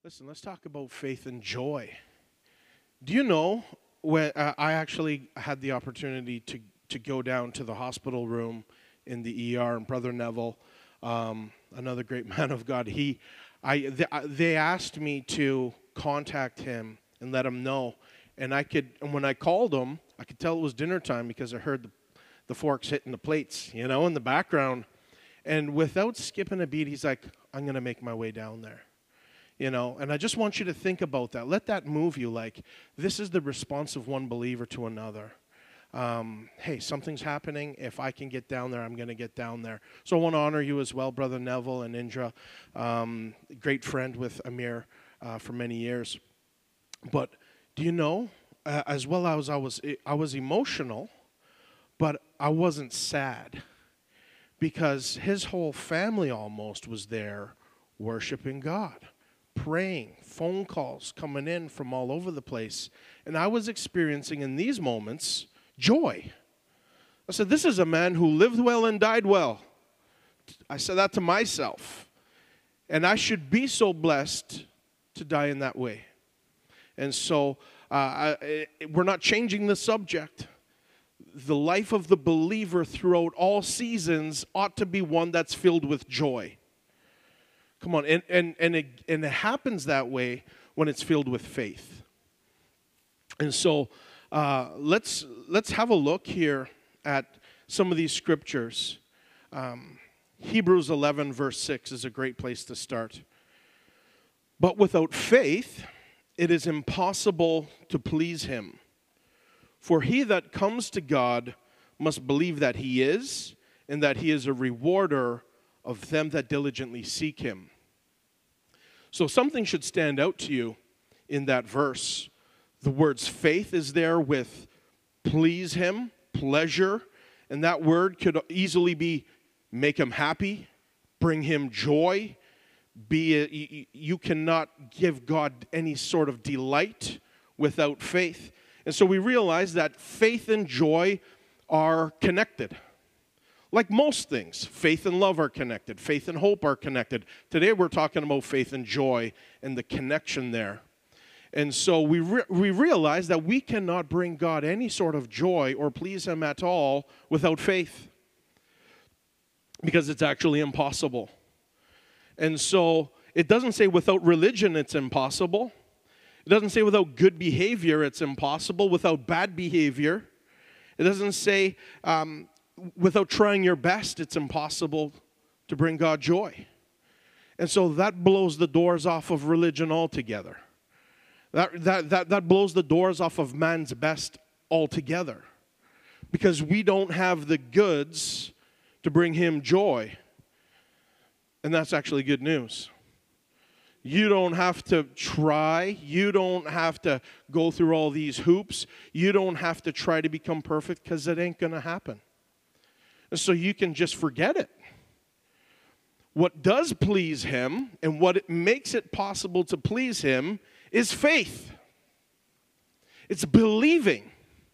Listen, let's talk about faith and joy. Do you know when I actually had the opportunity to go down to the hospital room in the ER, and Brother Neville, another great man of God, they asked me to contact him and let him know. And when I called him, I could tell it was dinner time because I heard the forks hitting the plates, in the background. And without skipping a beat, he's like, I'm going to make my way down there. And I just want you to think about that. Let that move you. Like, this is the response of one believer to another. Hey, something's happening. If I can get down there, I'm going to get down there. So I want to honor you as well, Brother Neville and Indra. Great friend with Amir for many years. But do you know, as well as I was emotional, but I wasn't sad. Because his whole family almost was there worshiping God, praying, phone calls coming in from all over the place. And I was experiencing in these moments joy. I said, this is a man who lived well and died well. I said that to myself. And I should be so blessed to die in that way. And so we're not changing the subject. The life of the believer throughout all seasons ought to be one that's filled with joy. Come on, and it happens that way when it's filled with faith. And so let's have a look here at some of these scriptures. Hebrews 11 verse 6 is a great place to start. But without faith, it is impossible to please him. For he that comes to God must believe that he is, and that he is a rewarder of them that diligently seek him. So something should stand out to you in that verse. The words faith is there with please him, pleasure, and that word could easily be make him happy, bring him joy. You cannot give God any sort of delight without faith. And so we realize that faith and joy are connected. Like most things, faith and love are connected. Faith and hope are connected. Today we're talking about faith and joy and the connection there. And so we realize that we cannot bring God any sort of joy or please him at all without faith. Because it's actually impossible. And so it doesn't say without religion it's impossible. It doesn't say without good behavior it's impossible, without bad behavior. It doesn't say without trying your best it's impossible to bring God joy. And so that blows the doors off of religion altogether. That blows the doors off of man's best altogether. Because we don't have the goods to bring him joy. And that's actually good news. You don't have to try. You don't have to go through all these hoops. You don't have to try to become perfect because it ain't going to happen. And so you can just forget it. What does please him and what makes it possible to please him is faith. It's believing.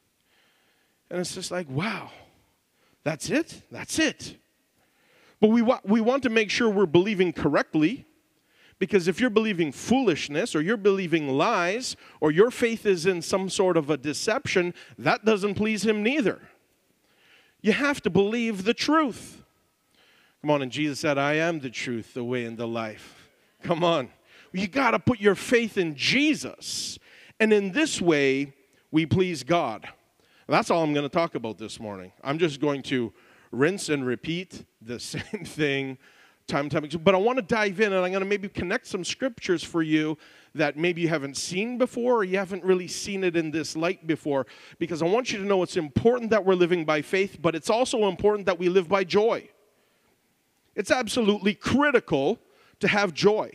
And it's just like, wow, that's it? That's it. But we want to make sure we're believing correctly. Because if you're believing foolishness or you're believing lies or your faith is in some sort of a deception, that doesn't please him neither. You have to believe the truth. Come on, and Jesus said, I am the truth, the way, and the life. Come on. You got to put your faith in Jesus. And in this way, we please God. That's all I'm going to talk about this morning. I'm just going to rinse and repeat the same thing time. But I want to dive in, and I'm going to maybe connect some scriptures for you that maybe you haven't seen before or you haven't really seen it in this light before, because I want you to know it's important that we're living by faith, but it's also important that we live by joy. It's absolutely critical to have joy.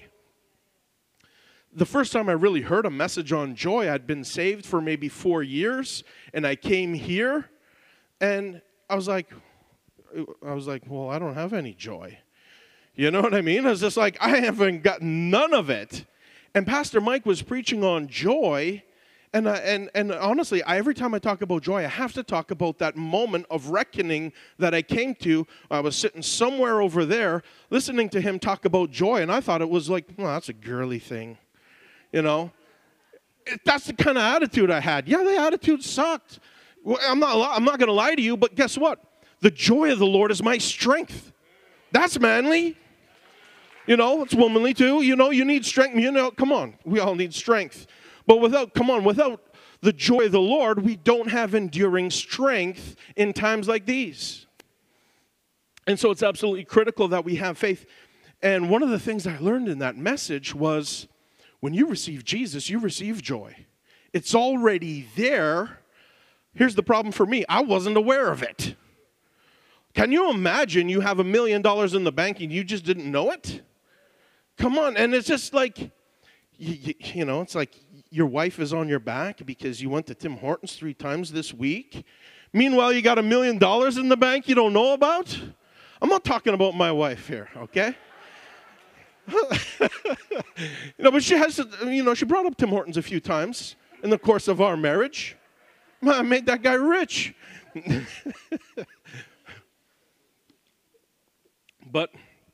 The first time I really heard a message on joy, I'd been saved for maybe 4 years, and I came here, and I was like, well, I don't have any joy. You know what I mean? I was just like, I haven't got none of it. And Pastor Mike was preaching on joy, and honestly, every time I talk about joy, I have to talk about that moment of reckoning that I came to. I was sitting somewhere over there, listening to him talk about joy, and I thought it was like, well, that's a girly thing. You know, that's the kind of attitude I had. Yeah, the attitude sucked. Well, I'm not going to lie to you, but guess what? The joy of the Lord is my strength. That's manly. You know, it's womanly too. You know, you need strength. You know, come on. We all need strength. But without the joy of the Lord, we don't have enduring strength in times like these. And so it's absolutely critical that we have faith. And one of the things I learned in that message was when you receive Jesus, you receive joy. It's already there. Here's the problem for me. I wasn't aware of it. Can you imagine you have $1 million in the bank and you just didn't know it? Come on. And it's just like, you know, it's like your wife is on your back because you went to Tim Hortons 3 times this week. Meanwhile, you got $1 million in the bank you don't know about. I'm not talking about my wife here, okay? But she has, she brought up Tim Hortons a few times in the course of our marriage. I made that guy rich. But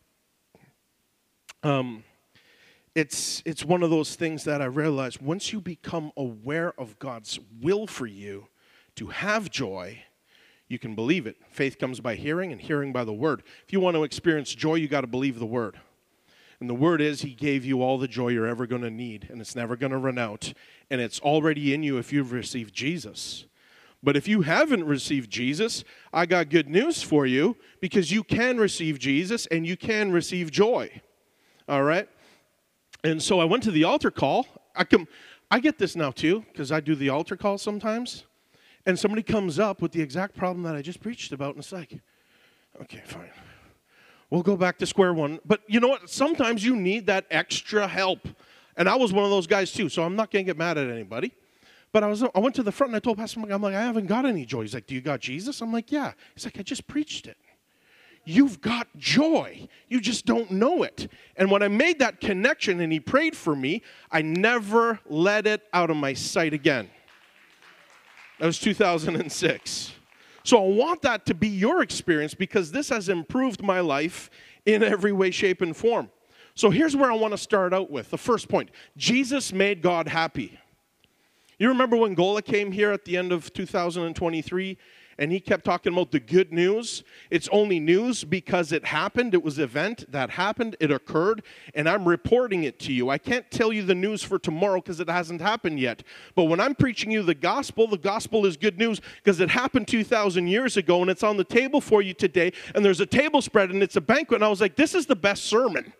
it's one of those things that I realized once you become aware of God's will for you to have joy, you can believe it. Faith comes by hearing, and hearing by the word. If you want to experience joy, you got to believe the word. And the word is he gave you all the joy you're ever going to need, and it's never going to run out, and it's already in you if you've received Jesus. But if you haven't received Jesus, I got good news for you, because you can receive Jesus and you can receive joy. All right? And so I went to the altar call. I get this now too, because I do the altar call sometimes. And somebody comes up with the exact problem that I just preached about, and it's like, okay, fine. We'll go back to square one. But you know what? Sometimes you need that extra help. And I was one of those guys too, so I'm not going to get mad at anybody. But I went to the front and I told Pastor Mike, I'm like, I haven't got any joy. He's like, do you got Jesus? I'm like, yeah. He's like, I just preached it. You've got joy. You just don't know it. And when I made that connection and he prayed for me, I never let it out of my sight again. That was 2006. So I want that to be your experience because this has improved my life in every way, shape, and form. So here's where I want to start out with. The first point, Jesus made God happy. You remember when Gola came here at the end of 2023 and he kept talking about the good news? It's only news because it happened. It was an event that happened. It occurred, and I'm reporting it to you. I can't tell you the news for tomorrow because it hasn't happened yet. But when I'm preaching you the gospel is good news because it happened 2,000 years ago, and it's on the table for you today, and there's a table spread, and it's a banquet, and I was like, this is the best sermon.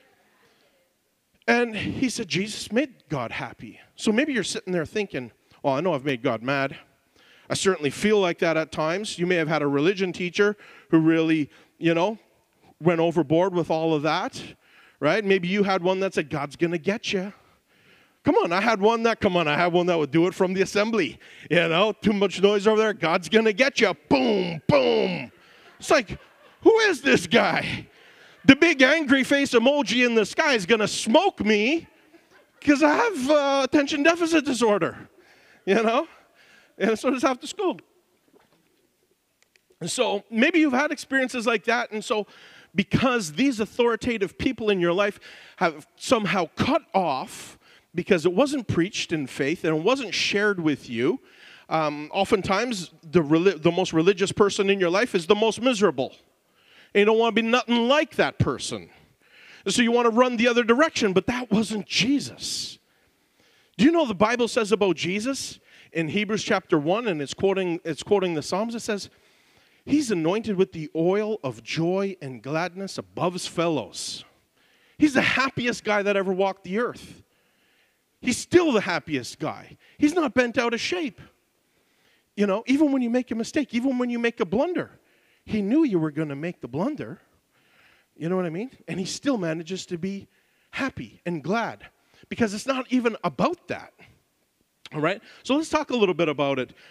And he said, Jesus made God happy. So maybe you're sitting there thinking, well, I know I've made God mad. I certainly feel like that at times. You may have had a religion teacher who really, went overboard with all of that, right? Maybe you had one that said, God's going to get you. I had one that would do it from the assembly. Too much noise over there. God's going to get you. Boom, boom. It's like, who is this guy? The big angry face emoji in the sky is going to smoke me because I have attention deficit disorder, And so does half the school. And so maybe you've had experiences like that. And so because these authoritative people in your life have somehow cut off because it wasn't preached in faith and it wasn't shared with you, oftentimes the most religious person in your life is the most miserable. And you don't want to be nothing like that person. So you want to run the other direction, but that wasn't Jesus. Do you know the Bible says about Jesus in Hebrews chapter 1, and it's quoting the Psalms, it says, he's anointed with the oil of joy and gladness above his fellows. He's the happiest guy that ever walked the earth. He's still the happiest guy. He's not bent out of shape. Even when you make a mistake, even when you make a blunder, he knew you were going to make the blunder. You know what I mean? And he still manages to be happy and glad because it's not even about that. All right? So let's talk a little bit about it.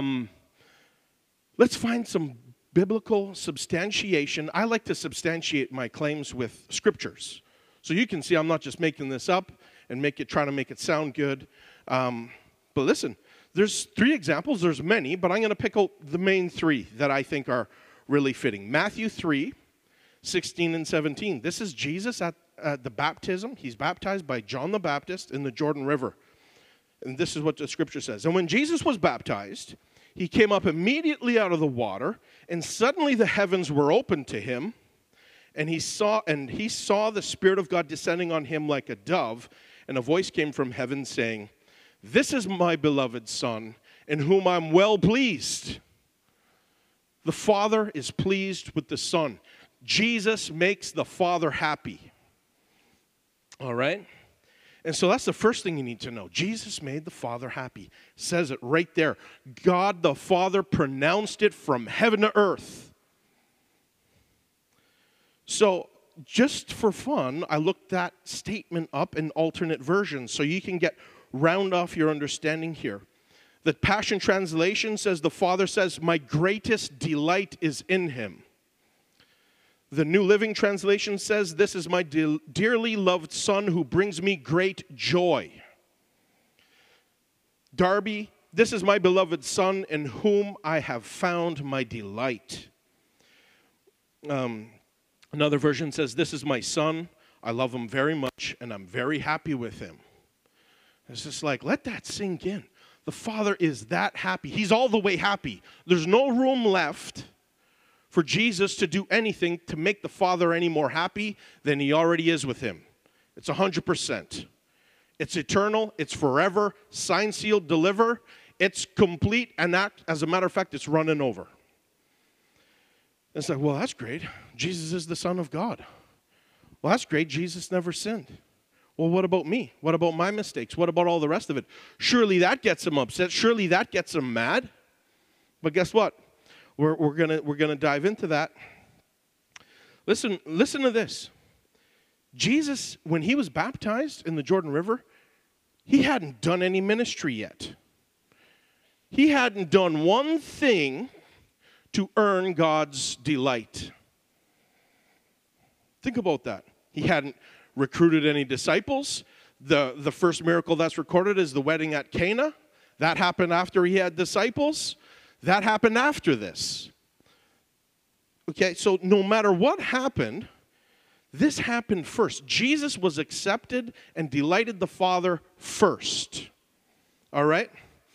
Let's find some biblical substantiation. I like to substantiate my claims with scriptures. So you can see I'm not just making this up and trying to make it sound good. But listen, there's 3 examples. There's many, but I'm going to pick out the main 3 that I think are really fitting. Matthew 3, 16 and 17. This is Jesus the baptism. He's baptized by John the Baptist in the Jordan River. And this is what the scripture says. And when Jesus was baptized, he came up immediately out of the water, and suddenly the heavens were opened to him, and he saw the Spirit of God descending on him like a dove, and a voice came from heaven saying, "This is my beloved Son, in whom I'm well pleased." The Father is pleased with the Son. Jesus makes the Father happy. All right? And so that's the first thing you need to know. Jesus made the Father happy. Says it right there. God the Father pronounced it from heaven to earth. So just for fun, I looked that statement up in alternate versions so you can round off your understanding here. The Passion Translation says, the Father says, "My greatest delight is in him." The New Living Translation says, "This is my dearly loved Son who brings me great joy." Darby, "This is my beloved Son in whom I have found my delight." Another version says, "This is my Son. I love him very much, and I'm very happy with him." It's just like, let that sink in. The Father is that happy. He's all the way happy. There's no room left for Jesus to do anything to make the Father any more happy than he already is with him. It's 100%. It's eternal. It's forever. Sign, seal, deliver. It's complete. And that, as a matter of fact, it's running over. It's like, well, that's great. Jesus is the Son of God. Well, that's great. Jesus never sinned. Well, what about me? What about my mistakes? What about all the rest of it? Surely that gets him upset. Surely that gets him mad. But guess what? We're gonna dive into that. Listen to this. Jesus, when he was baptized in the Jordan River, he hadn't done any ministry yet. He hadn't done one thing to earn God's delight. Think about that. He hadn't recruited any disciples. The first miracle that's recorded is the wedding at Cana. That happened after he had disciples. That happened after this. Okay, so no matter what happened, this happened first. Jesus was accepted and delighted the Father first. All right?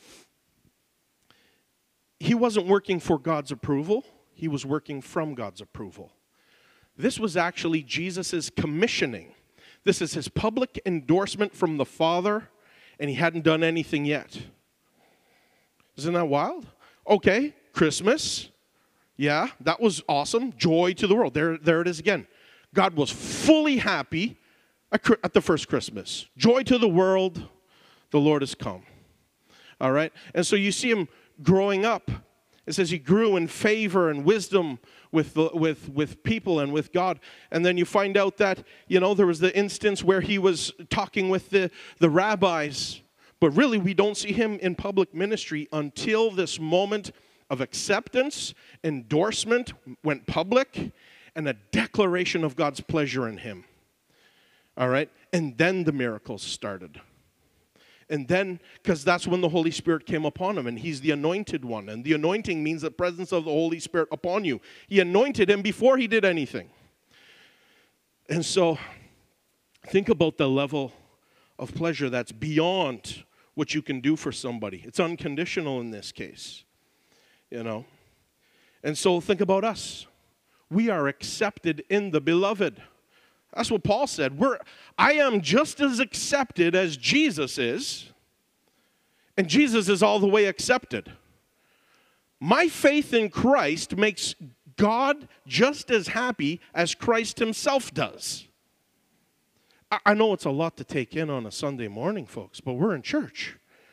He wasn't working for God's approval. He was working from God's approval. This was actually Jesus' commissioning. This is his public endorsement from the Father, and he hadn't done anything yet. Isn't that wild? Okay, Christmas. Yeah, that was awesome. Joy to the world. There it is again. God was fully happy at the first Christmas. Joy to the world. The Lord has come. All right? And so you see him growing up. It says he grew in favor and wisdom with people and with God. And then you find out that, there was the instance where he was talking with the rabbis. But really, we don't see him in public ministry until this moment of acceptance, endorsement went public, and a declaration of God's pleasure in him. All right? And then the miracles started. And then, because that's when the Holy Spirit came upon him, and he's the anointed one. And the anointing means the presence of the Holy Spirit upon you. He anointed him before he did anything. And so, think about the level of pleasure that's beyond what you can do for somebody. It's unconditional in this case, And so think about us. We are accepted in the beloved. That's what Paul said. I am just as accepted as Jesus is, and Jesus is all the way accepted. My faith in Christ makes God just as happy as Christ himself does. I know it's a lot to take in on a Sunday morning, folks, but we're in church.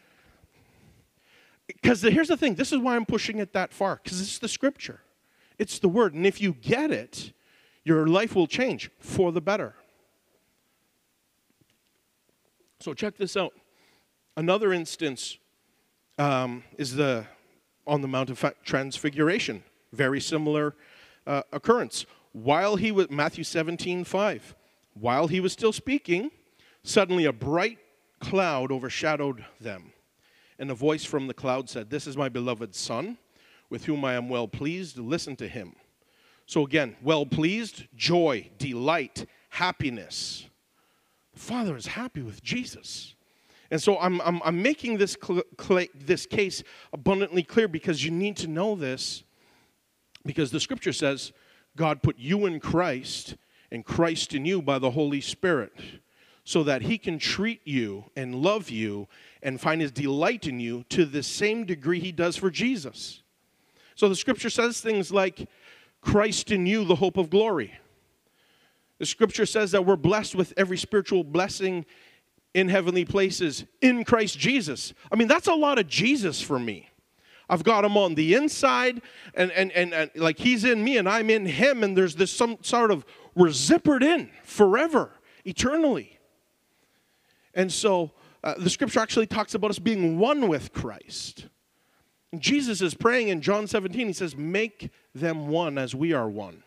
Because here's the thing. This is why I'm pushing it that far, because it's the Scripture. It's the Word. And if you get it, your life will change for the better. So check this out. Another instance is on the Mount of Transfiguration. Very similar occurrence. Matthew 17:5. While he was still speaking, suddenly a bright cloud overshadowed them. And a voice from the cloud said, "This is my beloved Son, with whom I am well pleased. Listen to him." So again, well pleased, joy, delight, happiness. The Father is happy with Jesus. And so I'm making this case abundantly clear because you need to know this, because the Scripture says God put you in Christ and Christ in you by the Holy Spirit so that He can treat you and love you and find His delight in you to the same degree He does for Jesus. So the Scripture says things like, Christ in you, the hope of glory. The Scripture says that we're blessed with every spiritual blessing in heavenly places in Christ Jesus. I mean, that's a lot of Jesus for me. I've got Him on the inside, and like He's in me and I'm in Him, and there's this some sort of, we're zippered in forever, eternally. And so the Scripture actually talks about us being one with Christ. And Jesus is praying in John 17. He says, make them one as we are one.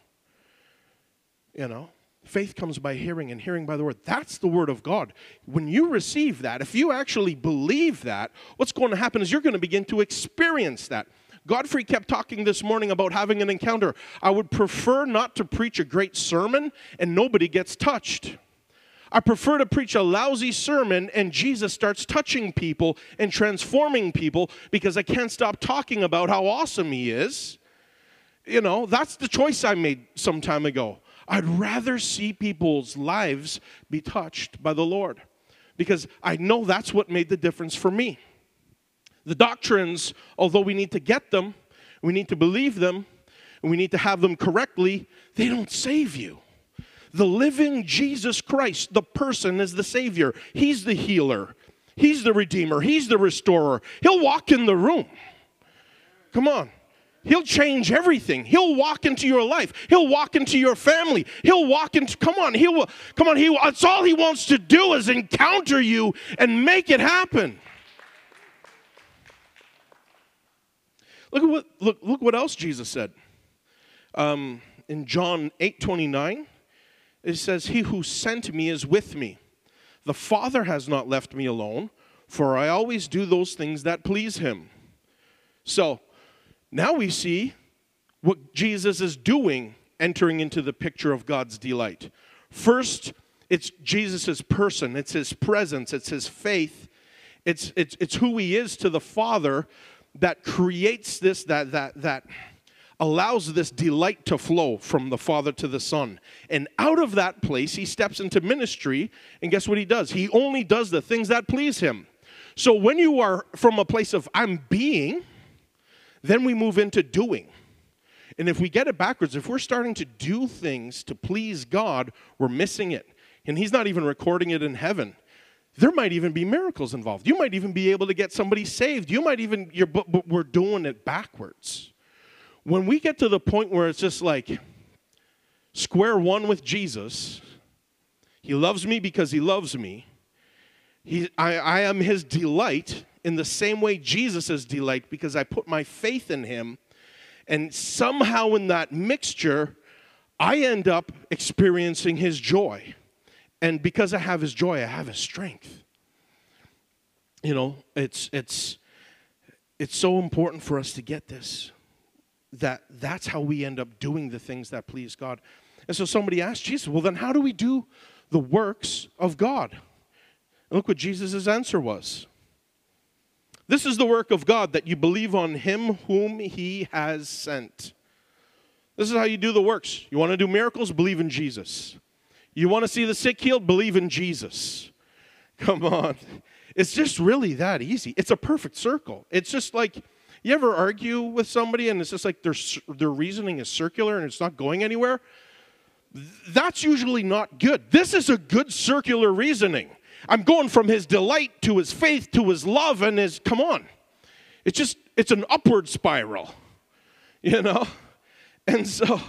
You know? Faith comes by hearing, and hearing by the word. That's the word of God. When you receive that, if you actually believe that, what's going to happen is you're going to begin to experience that. Godfrey kept talking this morning about having an encounter. I would prefer not to preach a great sermon and nobody gets touched. I prefer to preach a lousy sermon and Jesus starts touching people and transforming people because I can't stop talking about how awesome He is. You know, that's the choice I made some time ago. I'd rather see people's lives be touched by the Lord because I know that's what made the difference for me. The doctrines, although we need to get them, we need to believe them, and we need to have them correctly, they don't save you. The living Jesus Christ, the person, is the Savior. He's the healer. He's the Redeemer. He's the restorer. He'll walk in the room. Come on. He'll change everything. He'll walk into your life. He'll walk into your family. He'll walk into, that's all He wants to do is encounter you and make it happen. Look what else Jesus said. In John 8:29, it says, He who sent me is with me. The Father has not left me alone, for I always do those things that please Him. So, now we see what Jesus is doing, entering into the picture of God's delight. First, it's Jesus' person, it's His presence, it's His faith, it's who He is to the Father that creates this, that allows this delight to flow from the Father to the Son. And out of that place, He steps into ministry, and guess what He does? He only does the things that please Him. So when you are from a place of I'm being, then we move into doing. And if we get it backwards, if we're starting to do things to please God, we're missing it. And He's not even recording it in heaven. There might even be miracles involved. You might even be able to get somebody saved. But we're doing it backwards. When we get to the point where it's just like square one with Jesus, He loves me because He loves me. I am His delight in the same way Jesus is delight because I put my faith in Him. And somehow in that mixture, I end up experiencing His joy. And because I have His joy, I have His strength. You know, it's so important for us to get this. That's how we end up doing the things that please God. And so somebody asked Jesus, well, then how do we do the works of God? And look what Jesus' answer was. This is the work of God, that you believe on Him whom He has sent. This is how you do the works. You want to do miracles? Believe in Jesus. You want to see the sick healed? Believe in Jesus. Come on. It's just really that easy. It's a perfect circle. It's just like, you ever argue with somebody and it's just like their reasoning is circular and it's not going anywhere? That's usually not good. This is a good circular reasoning. I'm going from His delight to His faith to His love and His, come on. It's an upward spiral, you know? And so,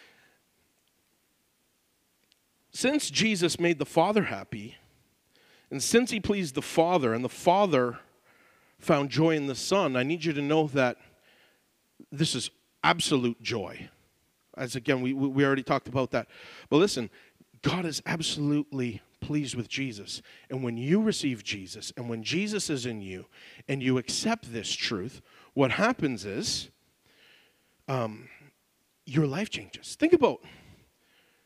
since Jesus made the Father happy, and since He pleased the Father, and the Father found joy in the Son, I need you to know that this is absolute joy. As again, we already talked about that. But listen, God is absolutely pleased with Jesus. And when you receive Jesus, and when Jesus is in you, and you accept this truth, what happens is your life changes. Think about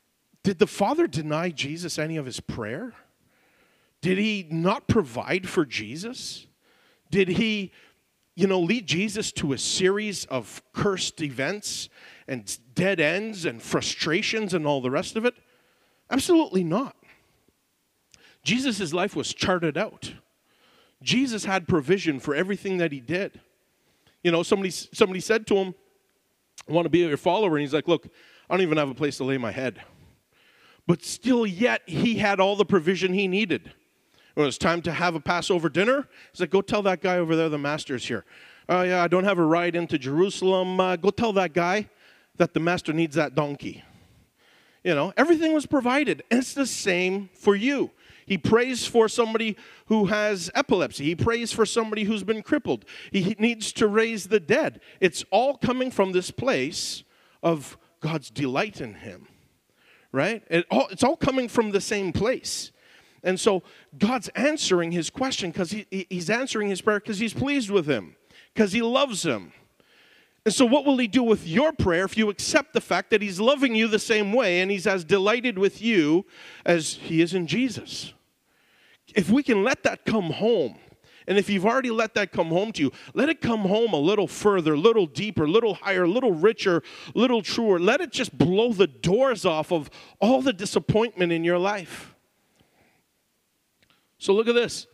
Did the Father deny Jesus any of his prayer? Did he not provide for Jesus? Did he, lead Jesus to a series of cursed events and dead ends and frustrations and all the rest of it? Absolutely not. Jesus' life was charted out. Jesus had provision for everything that he did. Somebody said to him, I want to be your follower. And he's like, look, I don't even have a place to lay my head. But still yet, he had all the provision he needed. When it was time to have a Passover dinner, he's like, go tell that guy over there the master's here. Oh, yeah, I don't have a ride into Jerusalem. Go tell that guy that the master needs that donkey. Everything was provided. And it's the same for you. He prays for somebody who has epilepsy. He prays for somebody who's been crippled. He needs to raise the dead. It's all coming from this place of God's delight in him, right? It's all coming from the same place. And so God's answering his question because he's answering his prayer because he's pleased with him, because he loves him. And so what will he do with your prayer if you accept the fact that he's loving you the same way and he's as delighted with you as he is in Jesus? If we can let that come home, and if you've already let that come home to you, let it come home a little further, a little deeper, a little higher, a little richer, a little truer. Let it just blow the doors off of all the disappointment in your life. So look at this.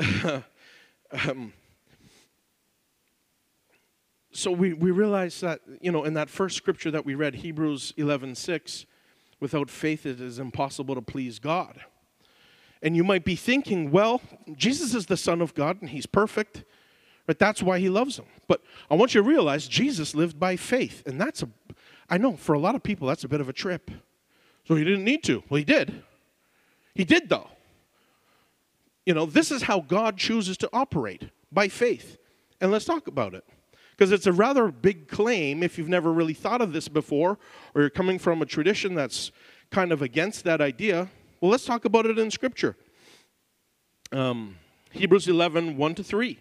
So we realize that, in that first scripture that we read, Hebrews 11:6, without faith it is impossible to please God. And you might be thinking, well, Jesus is the Son of God and he's perfect, but that's why he loves him. But I want you to realize Jesus lived by faith. And I know for a lot of people that's a bit of a trip. So he didn't need to. Well, he did. He did though. This is how God chooses to operate, by faith. And let's talk about it. Because it's a rather big claim if you've never really thought of this before, or you're coming from a tradition that's kind of against that idea. Well, let's talk about it in Scripture. Hebrews 11, 1-3.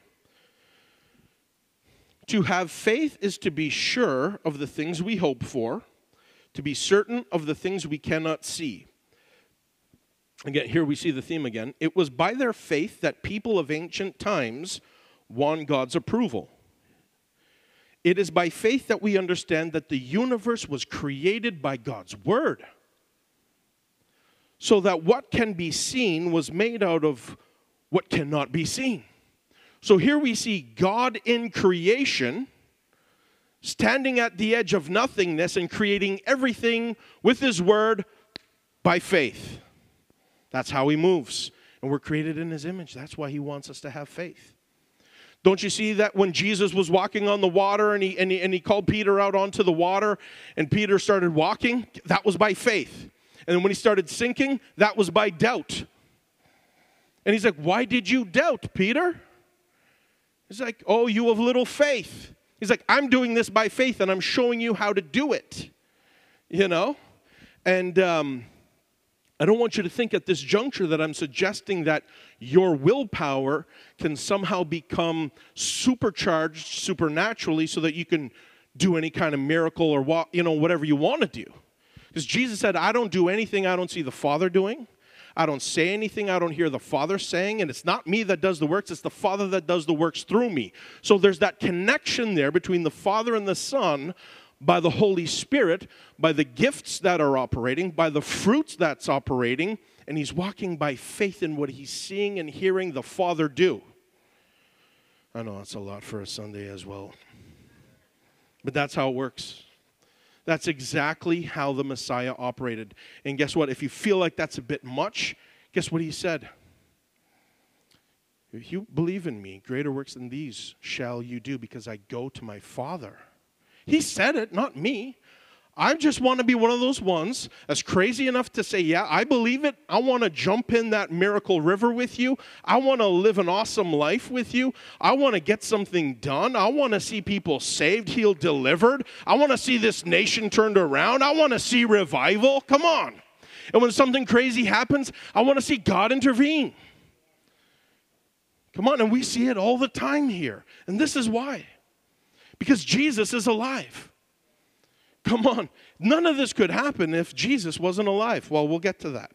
To have faith is to be sure of the things we hope for, to be certain of the things we cannot see. Again, here we see the theme again. It was by their faith that people of ancient times won God's approval. It is by faith that we understand that the universe was created by God's word, so that what can be seen was made out of what cannot be seen. So here we see God in creation, standing at the edge of nothingness and creating everything with his word by faith. That's how he moves. And we're created in his image. That's why he wants us to have faith. Don't you see that when Jesus was walking on the water and he called Peter out onto the water and Peter started walking? That was by faith. And then when he started sinking, that was by doubt. And he's like, why did you doubt, Peter? He's like, oh, you have little faith. He's like, I'm doing this by faith and I'm showing you how to do it. And I don't want you to think at this juncture that I'm suggesting that your willpower can somehow become supercharged supernaturally so that you can do any kind of miracle or whatever you want to do. Because Jesus said, I don't do anything I don't see the Father doing. I don't say anything I don't hear the Father saying. And it's not me that does the works, it's the Father that does the works through me. So there's that connection there between the Father and the Son by the Holy Spirit, by the gifts that are operating, by the fruits that's operating. And he's walking by faith in what he's seeing and hearing the Father do. I know that's a lot for a Sunday as well. But that's how it works. That's exactly how the Messiah operated. And guess what? If you feel like that's a bit much, guess what he said? If you believe in me, greater works than these shall you do because I go to my Father. He said it, not me. I just want to be one of those ones that's crazy enough to say, yeah, I believe it. I want to jump in that miracle river with you. I want to live an awesome life with you. I want to get something done. I want to see people saved, healed, delivered. I want to see this nation turned around. I want to see revival. Come on. And when something crazy happens, I want to see God intervene. Come on, and we see it all the time here. And this is why. Because Jesus is alive. Come on. None of this could happen if Jesus wasn't alive. Well, we'll get to that.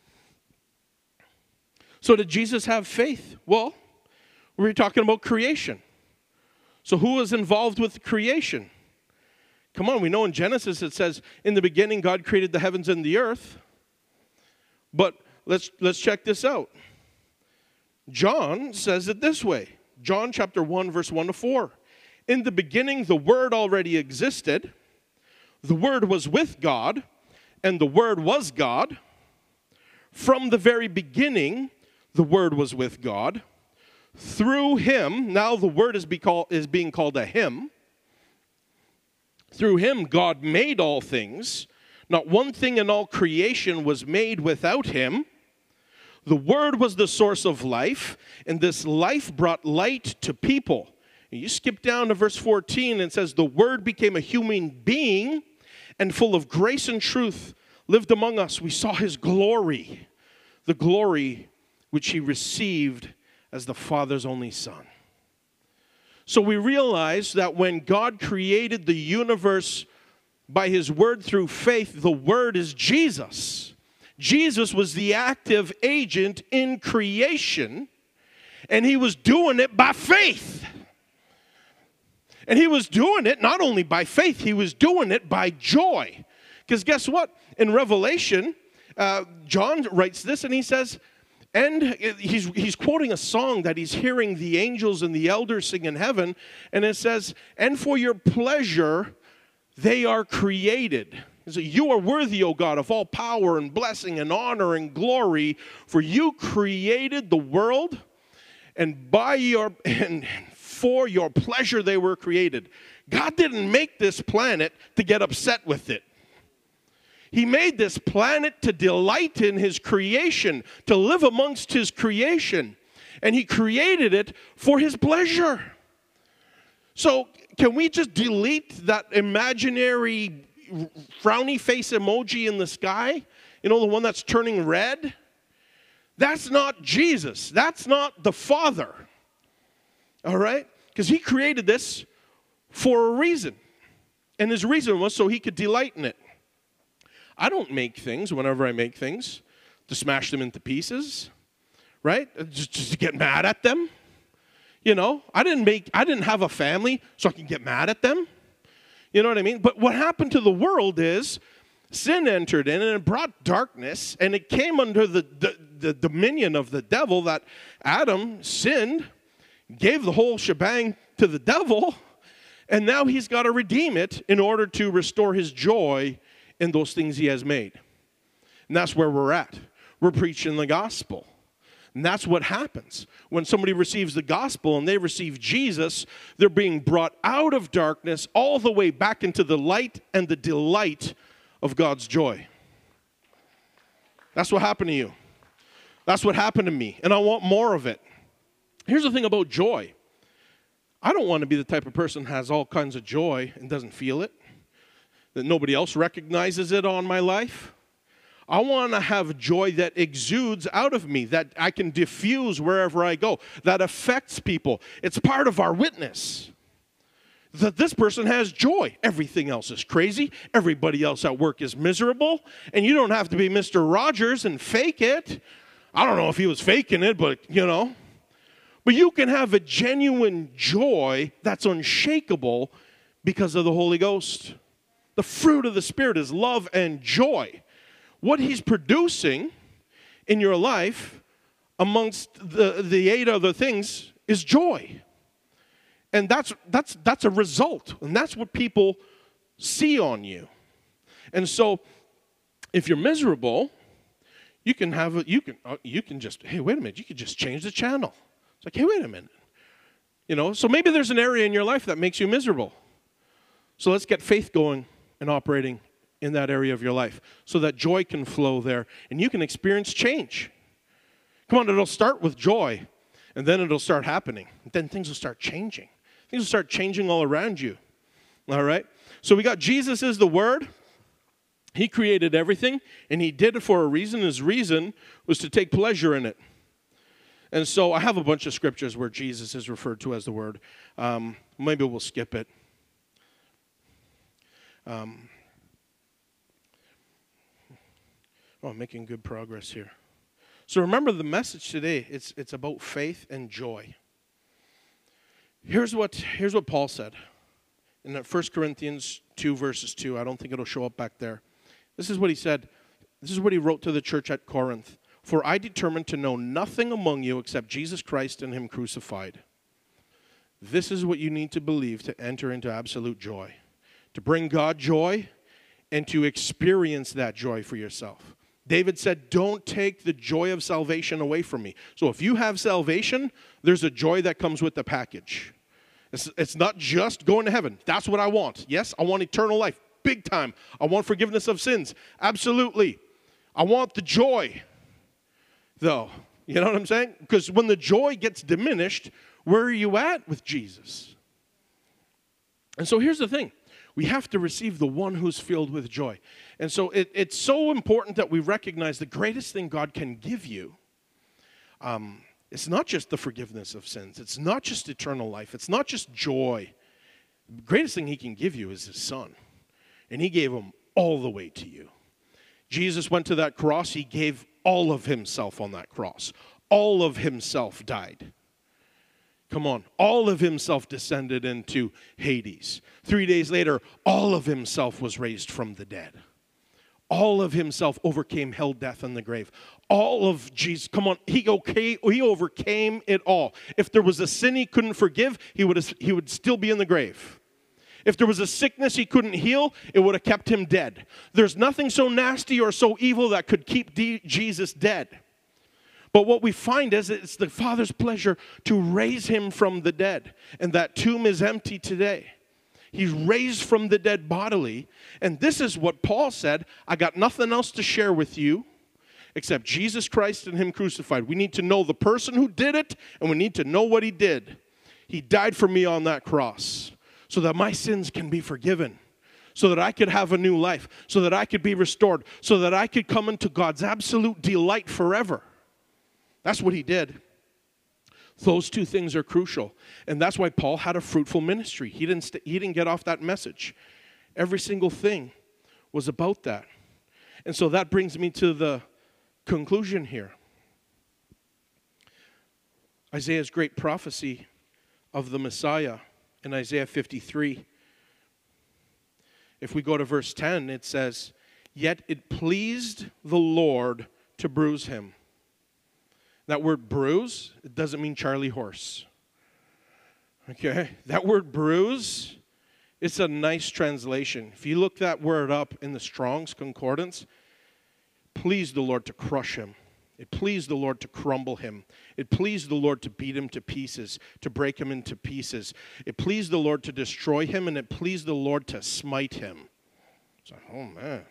So did Jesus have faith? Well, we were talking about creation. So who was involved with creation? Come on, we know in Genesis it says, in the beginning God created the heavens and the earth. But let's check this out. John says it this way. John chapter 1, verse 1 to 4. In the beginning the Word already existed. The Word was with God, and the Word was God. From the very beginning, the Word was with God. Through him, now the Word is being called a him. Through him, God made all things. Not one thing in all creation was made without him. The Word was the source of life, and this life brought light to people. And you skip down to verse 14, and it says, the Word became a human being, and full of grace and truth lived among us. We saw his glory, the glory which he received as the Father's only Son. So we realize that when God created the universe by his Word through faith, the Word is Jesus. Jesus was the active agent in creation, and he was doing it by faith. And he was doing it not only by faith, he was doing it by joy. Because guess what? In Revelation, John writes this, and he says, and he's quoting a song that he's hearing the angels and the elders sing in heaven, and it says, and for your pleasure they are created. So you are worthy, O God, of all power and blessing and honor and glory, for you created the world, and for your pleasure they were created. God didn't make this planet to get upset with it. He made this planet to delight in his creation, to live amongst his creation. And he created it for his pleasure. So can we just delete that imaginary frowny face emoji in the sky? You know, the one that's turning red? That's not Jesus. That's not the Father. All right? Because he created this for a reason. And his reason was so he could delight in it. I don't make things whenever I make things to smash them into pieces, right? Just to get mad at them. You know, I didn't have a family so I can get mad at them. You know what I mean? But what happened to the world is sin entered in and it brought darkness, and it came under the dominion of the devil. That Adam sinned, gave the whole shebang to the devil, and now he's got to redeem it in order to restore his joy in those things he has made. And that's where we're at. We're preaching the gospel. And that's what happens. When somebody receives the gospel and they receive Jesus, they're being brought out of darkness all the way back into the light and the delight of God's joy. That's what happened to you. That's what happened to me. And I want more of it. Here's the thing about joy. I don't want to be the type of person who has all kinds of joy and doesn't feel it, that nobody else recognizes it on my life. I want to have joy that exudes out of me, that I can diffuse wherever I go, that affects people. It's part of our witness. That this person has joy. Everything else is crazy. Everybody else at work is miserable. And you don't have to be Mr. Rogers and fake it. I don't know if he was faking it, but you know. But you can have a genuine joy that's unshakable because of the Holy Ghost. The fruit of the Spirit is love and joy. What he's producing in your life amongst the 8 other things is joy. And that's a result. And that's what people see on you. And so if you're miserable, you can just, hey, wait a minute, you could just change the channel. It's like, hey, wait a minute. You know, so maybe there's an area in your life that makes you miserable. So let's get faith going and operating in that area of your life so that joy can flow there and you can experience change. Come on, it'll start with joy and then it'll start happening. And then things will start changing. Things will start changing all around you. All right? So we got Jesus is the Word. He created everything and he did it for a reason. His reason was to take pleasure in it. And so I have a bunch of scriptures where Jesus is referred to as the Word. Maybe we'll skip it. Oh, I'm making good progress here. So remember the message today, it's about faith and joy. Here's what Paul said in that 1 Corinthians 2, verses 2. I don't think it'll show up back there. This is what he said. This is what he wrote to the church at Corinth. For I determined to know nothing among you except Jesus Christ and him crucified. This is what you need to believe to enter into absolute joy. To bring God joy and to experience that joy for yourself. David said, don't take the joy of salvation away from me. So if you have salvation, there's a joy that comes with the package. It's not just going to heaven. That's what I want. Yes, I want eternal life. Big time. I want forgiveness of sins. Absolutely. I want the joy, though. You know what I'm saying? Because when the joy gets diminished, where are you at with Jesus? And so here's the thing. We have to receive the one who's filled with joy. And so it's so important that we recognize the greatest thing God can give you. It's not just the forgiveness of sins. It's not just eternal life. It's not just joy. The greatest thing he can give you is his son. And he gave him all the way to you. Jesus went to that cross. He gave all of himself on that cross. All of himself died. Come on. All of himself descended into Hades. 3 days later, all of himself was raised from the dead. All of himself overcame hell, death, and the grave. All of Jesus, come on, he overcame it all. If there was a sin he couldn't forgive, he would still be in the grave. If there was a sickness he couldn't heal, it would have kept him dead. There's nothing so nasty or so evil that could keep Jesus dead. But what we find is it's the Father's pleasure to raise him from the dead. And that tomb is empty today. He's raised from the dead bodily. And this is what Paul said, I got nothing else to share with you except Jesus Christ and him crucified. We need to know the person who did it, and we need to know what he did. He died for me on that cross so that my sins can be forgiven, so that I could have a new life, so that I could be restored, so that I could come into God's absolute delight forever. That's what he did. Those two things are crucial. And that's why Paul had a fruitful ministry. He didn't get off that message. Every single thing was about that. And so that brings me to the conclusion here. Isaiah's great prophecy of the Messiah in Isaiah 53. If we go to verse 10, it says, "Yet it pleased the Lord to bruise him." That word bruise, it doesn't mean Charlie horse. Okay? That word bruise, it's a nice translation. If you look that word up in the Strong's Concordance, pleased the Lord to crush him. It pleased the Lord to crumble him. It pleased the Lord to beat him to pieces, to break him into pieces. It pleased the Lord to destroy him, and it pleased the Lord to smite him. It's like, oh man.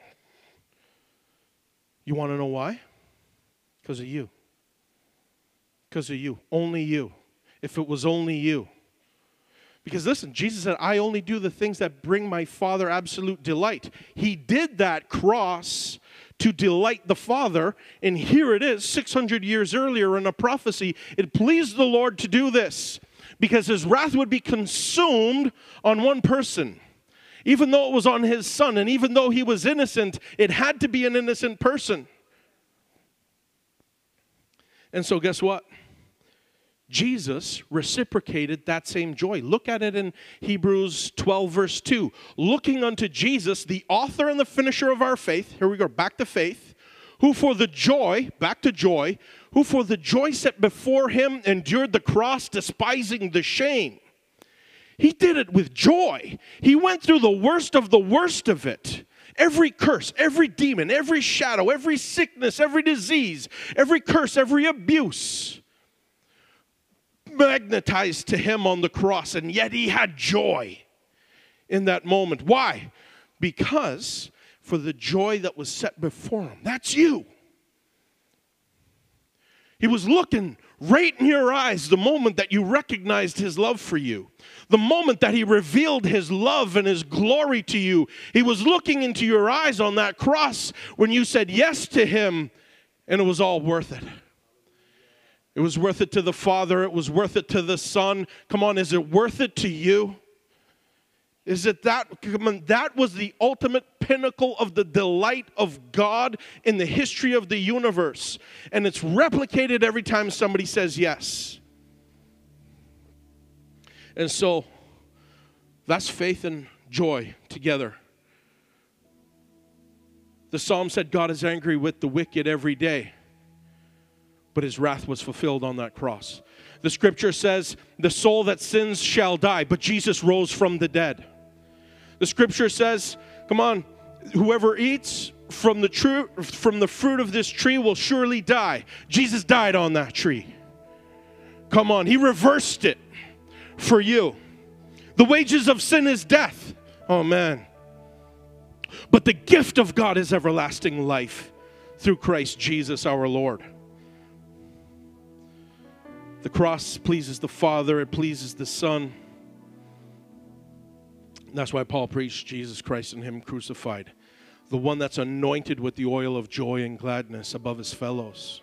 You want to know why? Because of you. Because of you. Only you. If it was only you. Because listen, Jesus said, I only do the things that bring my Father absolute delight. He did that cross to delight the Father. And here it is, 600 years earlier in a prophecy. It pleased the Lord to do this. Because his wrath would be consumed on one person. Even though it was on his son. And even though he was innocent, it had to be an innocent person. And so guess what? Jesus reciprocated that same joy. Look at it in Hebrews 12, verse 2. Looking unto Jesus, the author and the finisher of our faith. Here we go, back to faith. Who for the joy, back to joy. Who for the joy set before him endured the cross, despising the shame. He did it with joy. He went through the worst of it. Every curse, every demon, every shadow, every sickness, every disease, every curse, every abuse magnetized to him on the cross, and yet he had joy in that moment. Why? Because for the joy that was set before him. That's you. He was looking right in your eyes the moment that you recognized his love for you. The moment that he revealed his love and his glory to you. He was looking into your eyes on that cross when you said yes to him, and it was all worth it. It was worth it to the Father. It was worth it to the Son. Come on, is it worth it to you? is that was the ultimate pinnacle of the delight of God in the history of the universe. And it's replicated every time somebody says yes. And so, that's faith and joy together. The psalm said God is angry with the wicked every day, but his wrath was fulfilled on that cross. The scripture says the soul that sins shall die, but Jesus rose from the dead. The scripture says, come on, whoever eats from the fruit of this tree will surely die. Jesus died on that tree. Come on, he reversed it for you. The wages of sin is death. Oh man. But the gift of God is everlasting life through Christ Jesus our Lord. The cross pleases the Father, it pleases the Son. That's why Paul preached Jesus Christ and him crucified. The one that's anointed with the oil of joy and gladness above his fellows.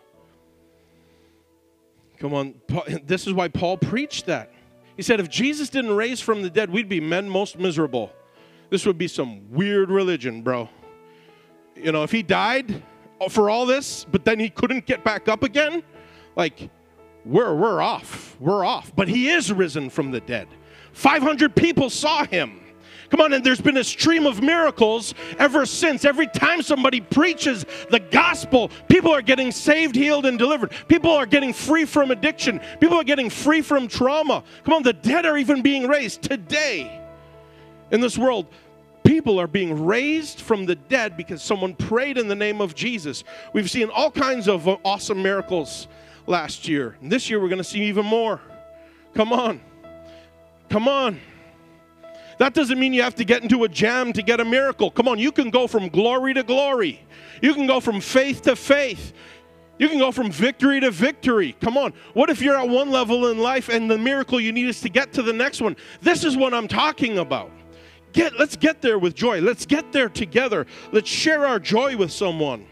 Come on, this is why Paul preached that. He said if Jesus didn't raise from the dead, we'd be men most miserable. This would be some weird religion, bro. You know, if he died for all this, but then he couldn't get back up again, like, we're off. We're off. But he is risen from the dead. 500 people saw him. Come on, and there's been a stream of miracles ever since. Every time somebody preaches the gospel, people are getting saved, healed, and delivered. People are getting free from addiction. People are getting free from trauma. Come on, the dead are even being raised today. In this world, people are being raised from the dead because someone prayed in the name of Jesus. We've seen all kinds of awesome miracles last year. And this year we're going to see even more. Come on. Come on. That doesn't mean you have to get into a jam to get a miracle. Come on, you can go from glory to glory. You can go from faith to faith. You can go from victory to victory. Come on. What if you're at one level in life and the miracle you need is to get to the next one? This is what I'm talking about. Let's get there with joy. Let's get there together. Let's share our joy with someone.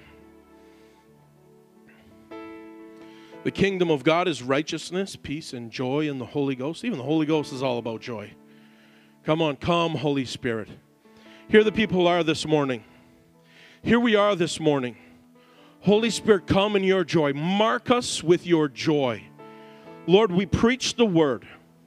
The kingdom of God is righteousness, peace, and joy in the Holy Ghost. Even the Holy Ghost is all about joy. Come on, come, Holy Spirit. Here the people are this morning. Here we are this morning. Holy Spirit, come in your joy. Mark us with your joy. Lord, we preach the word.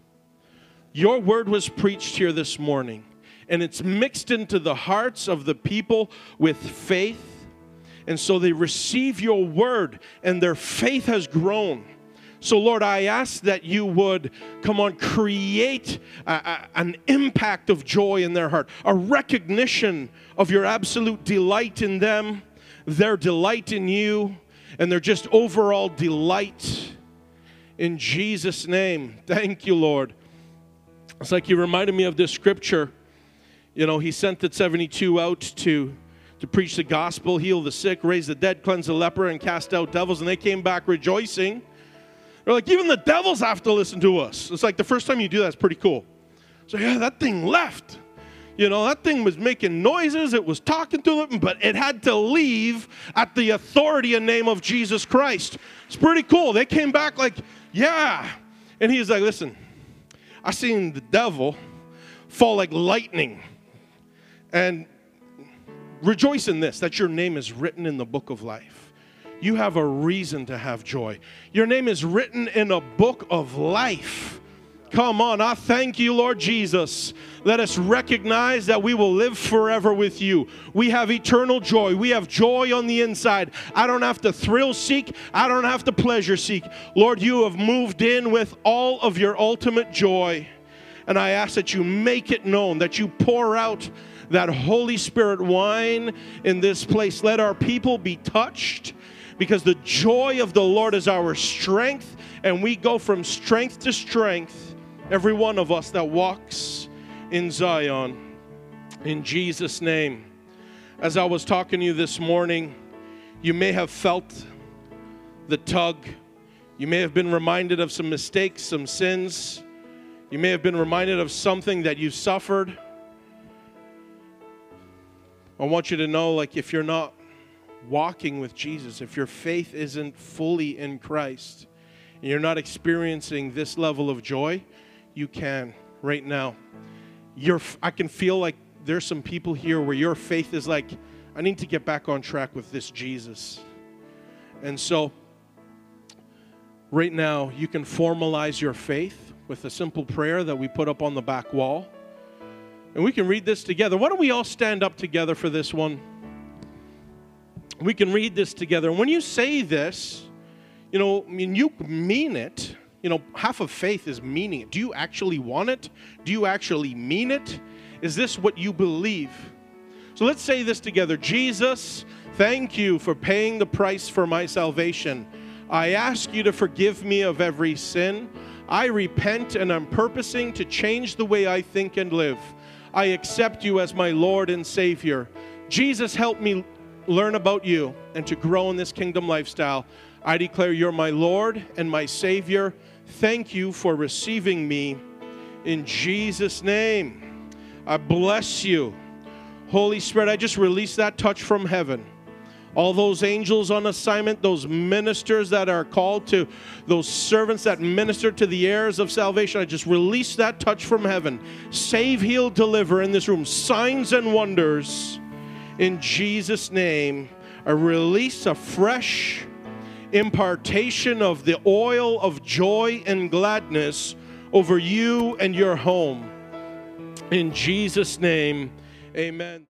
Your word was preached here this morning, and it's mixed into the hearts of the people with faith. And so they receive your word, and their faith has grown. So, Lord, I ask that you would, come on, create an impact of joy in their heart, a recognition of your absolute delight in them, their delight in you, and their just overall delight in Jesus' name. Thank you, Lord. It's like you reminded me of this scripture. You know, he sent the 72 out to preach the gospel, heal the sick, raise the dead, cleanse the leper, and cast out devils, and they came back rejoicing. They're like, even the devils have to listen to us. It's like the first time you do that, it's pretty cool. So yeah, that thing left. You know, that thing was making noises. It was talking to them, but it had to leave at the authority and name of Jesus Christ. It's pretty cool. They came back like, yeah. And he's like, listen, I seen the devil fall like lightning. And rejoice in this, that your name is written in the book of life. You have a reason to have joy. Your name is written in a book of life. Come on, I thank you, Lord Jesus. Let us recognize that we will live forever with you. We have eternal joy. We have joy on the inside. I don't have to thrill seek. I don't have to pleasure seek. Lord, you have moved in with all of your ultimate joy. And I ask that you make it known, that you pour out that Holy Spirit wine in this place. Let our people be touched, because the joy of the Lord is our strength, and we go from strength to strength, every one of us that walks in Zion. In Jesus' name. As I was talking to you this morning, you may have felt the tug. You may have been reminded of some mistakes, some sins. You may have been reminded of something that you suffered. I want you to know, like, if you're not walking with Jesus, if your faith isn't fully in Christ, and you're not experiencing this level of joy, you can right now. I can feel like there's some people here where your faith is like, I need to get back on track with this Jesus. And so, right now, you can formalize your faith with a simple prayer that we put up on the back wall. And we can read this together. Why don't we all stand up together for this one? We can read this together. And when you say this, you mean it. Half of faith is meaning it. Do you actually want it? Do you actually mean it? Is this what you believe? So let's say this together. Jesus, thank you for paying the price for my salvation. I ask you to forgive me of every sin. I repent and I'm purposing to change the way I think and live. I accept you as my Lord and Savior. Jesus, help me learn about you and to grow in this kingdom lifestyle. I declare you're my Lord and my Savior. Thank you for receiving me in Jesus' name. I bless you. Holy Spirit, I just release that touch from heaven. All those angels on assignment, those ministers that are called to, those servants that minister to the heirs of salvation, I just release that touch from heaven. Save, heal, deliver in this room. Signs and wonders in Jesus' name. I release a fresh impartation of the oil of joy and gladness over you and your home. In Jesus' name, amen.